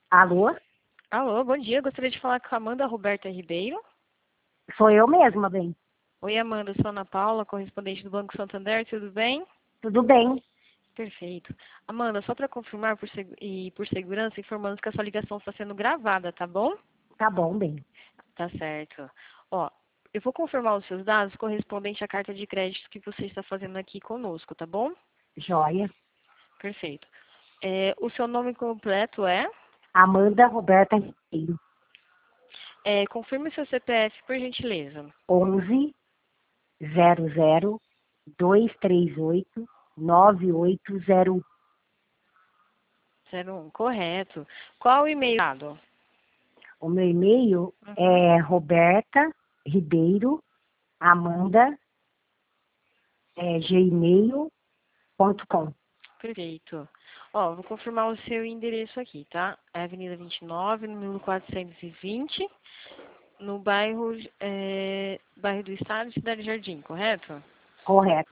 Alô? Alô, bom dia. Gostaria de falar com a Amanda Roberta Ribeiro. Sou eu mesma, bem. Oi, Amanda. Sou Ana Paula, correspondente do Banco Santander. Tudo bem? Tudo bem? Perfeito. Amanda, só para confirmar por segurança, informando que a sua ligação está sendo gravada, tá bom? Tá bom, bem. Tá certo. Ó, eu vou confirmar os seus dados correspondente à carta de crédito que você está fazendo aqui conosco, tá bom? Joia. Perfeito. O seu nome completo é? Amanda Roberta Ribeiro. Confirme seu CPF, por gentileza. 11 00 238 9801. 01, correto. Qual o e-mail dado? O meu e-mail Uhum. é Roberta Ribeiro Amanda gmail.com. Perfeito. Ó, vou confirmar o seu endereço aqui, tá? É Avenida 29, número 420, no bairro do Estado, Cidade Jardim, correto? Correto.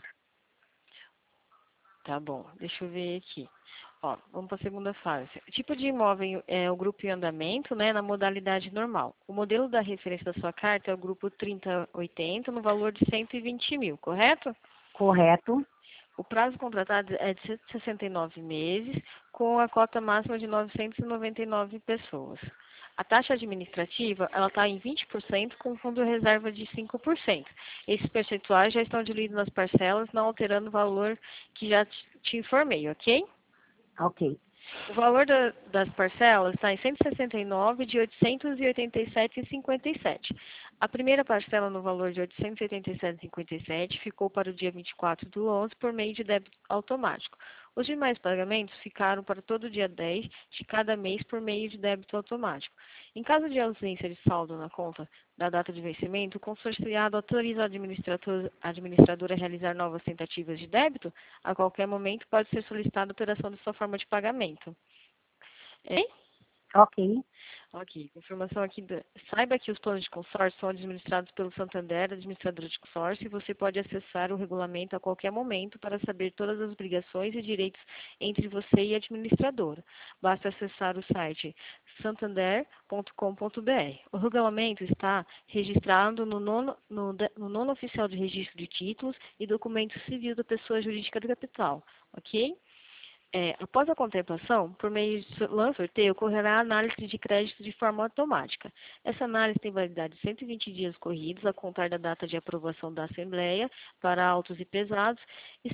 Tá bom, deixa eu ver aqui. Ó, vamos para a segunda fase. O tipo de imóvel é o grupo em andamento, né, na modalidade normal. O modelo da referência da sua carta é o grupo 3080, no valor de 120 mil, correto? Correto. O prazo contratado é de 169 meses, com a cota máxima de 999 pessoas. A taxa administrativa ela está em 20%, com fundo reserva de 5%. Esses percentuais já estão diluídos nas parcelas, não alterando o valor que já te informei, ok? Ok. O valor das parcelas está em 169 de 887,57. A primeira parcela no valor de 887,57 ficou para o dia 24 do 11 por meio de débito automático. Os demais pagamentos ficaram para todo o dia 10 de cada mês por meio de débito automático. Em caso de ausência de saldo na conta da data de vencimento, o consorciado autoriza a administradora a realizar novas tentativas de débito. A qualquer momento pode ser solicitada a alteração de sua forma de pagamento. Hein? Ok. Ok, confirmação aqui. Saiba que os planos de consórcio são administrados pelo Santander, administradora de consórcio, e você pode acessar o regulamento a qualquer momento para saber todas as obrigações e direitos entre você e a administradora. Basta acessar o site santander.com.br. O regulamento está registrado no nono oficial de registro de títulos e documento civil da pessoa jurídica do capital, ok? Após a contemplação, por meio de sorteio, ocorrerá a análise de crédito de forma automática. Essa análise tem validade de 120 dias corridos, a contar da data de aprovação da Assembleia para autos e pesados, e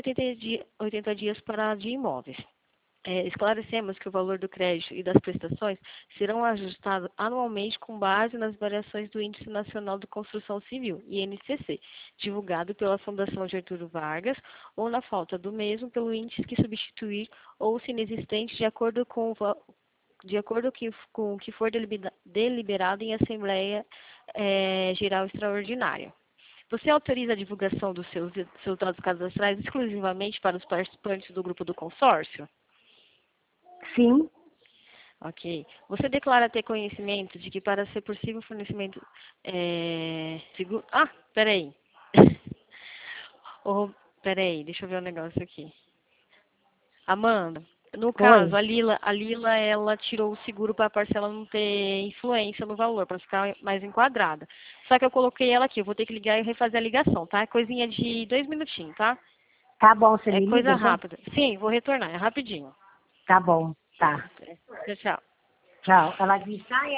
180 dias para de imóveis. Esclarecemos que o valor do crédito e das prestações serão ajustados anualmente com base nas variações do Índice Nacional de Construção Civil, INCC, divulgado pela Fundação Getúlio Vargas, ou na falta do mesmo, pelo índice que substituir ou, se inexistente, de acordo com o que for deliberado em Assembleia Geral Extraordinária. Você autoriza a divulgação dos seus dados cadastrais exclusivamente para os participantes do grupo do consórcio? Sim. Ok. Você declara ter conhecimento de que para ser possível o fornecimento peraí. Oh, peraí, deixa eu ver um negócio aqui. Amanda, no caso, Oi. a Lila, ela tirou o seguro para a parcela não ter influência no valor, para ficar mais enquadrada. Só que eu coloquei ela aqui, eu vou ter que ligar e refazer a ligação, tá? É coisinha de 2 minutinhos, tá? Tá bom, você É me liga coisa então? rápida. Sim, vou retornar, é rapidinho. Tá bom. Tá. Tchau, tchau. Tchau. Ela disse,